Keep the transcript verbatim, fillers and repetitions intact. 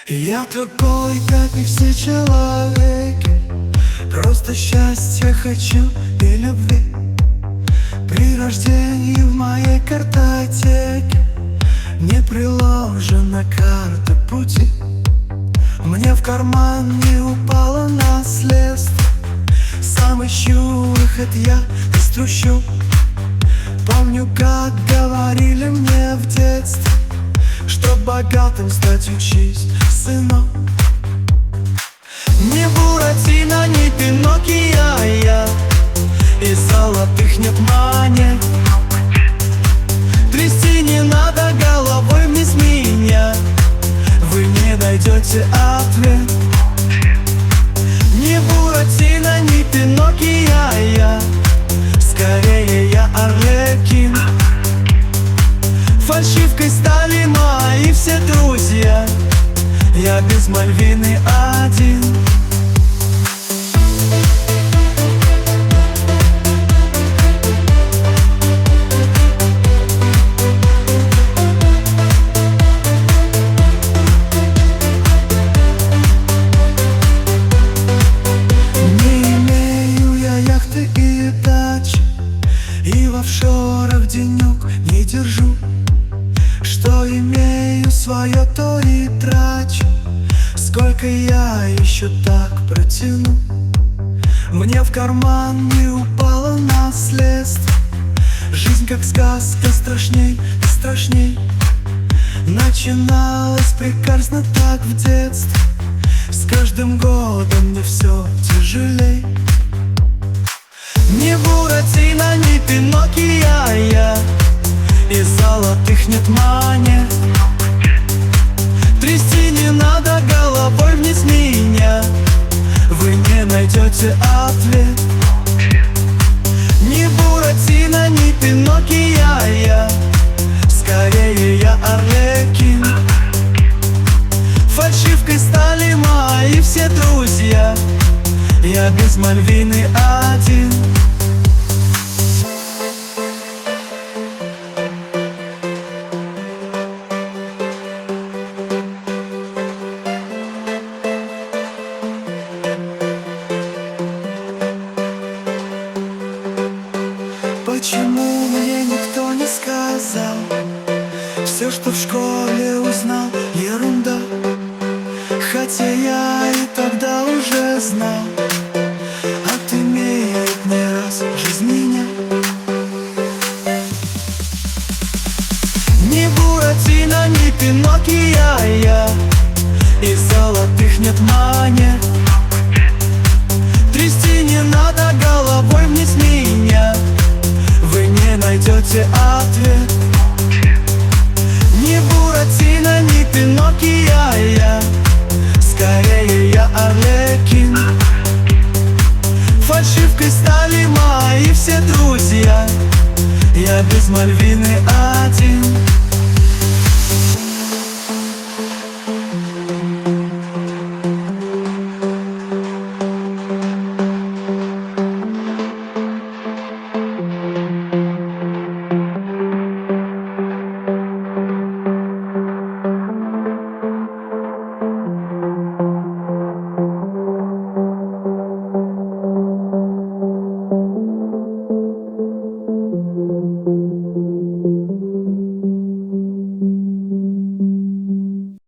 Я такой, как и все человеки, просто счастья хочу и любви. При рождении в моей картотеке не приложена карта пути. Мне в карман не упало наследство, сам ищу выход я из трущоб. Помню, как говорили мне в детстве, что богатым стать учись, сынок. Не Буратино, не Пиноккио я, и золотых нет монет. Трясти не надо головой вниз меня, вы не найдете ответ. Не Буратино, не Пиноккио я, скорее я Арлекин. Фальшивкой стали мои все друзья, я без Мальвины один. Не имею я яхты и дачи, и в офшорах денег не держу. Что имею свое, то и трачу. Сколько я еще так протяну? Мне в карман не упало наследство, жизнь как сказка, страшней и страшней. Начиналась прекрасно так в детстве, с каждым годом мне все тяжелей. Не Буратино, не Пиноккио я, и золотых нет монет. Трясти не надо головой вниз меня, вы не найдете ответ. Не Буратино, не Пиноккио я, скорее я Арлекин. Фальшивкой стали мои все друзья, я без Мальвины один. Почему мне никто не сказал? Все, что в школе узнал, ерунда. Хотя я и тогда уже знал, отымеет не раз жизнь меня. Не Буратино, не Пиноккио я, и золотых нет монет. Трясти не надо головой вниз меня, вы не найдете